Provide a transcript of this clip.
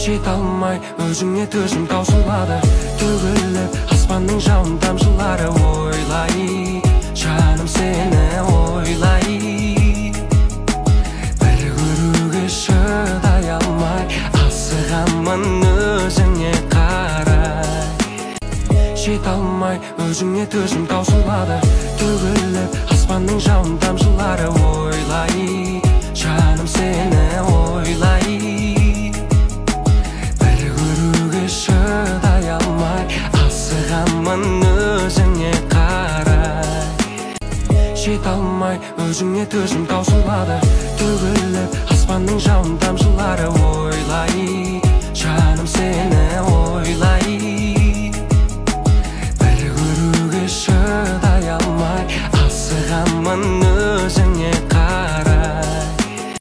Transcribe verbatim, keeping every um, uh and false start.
жете алмай өзіңе төзім таусылады, төгіліп аспанның жауын тамшылары. Ойлай жаным сені ойлай, бір көруге шыдай алмай асығамын өзіңе қарай. Жете алмай өзіңе төзім таусылады, төгіліп аспанның жауын тамшылары. Ойлай жаным сені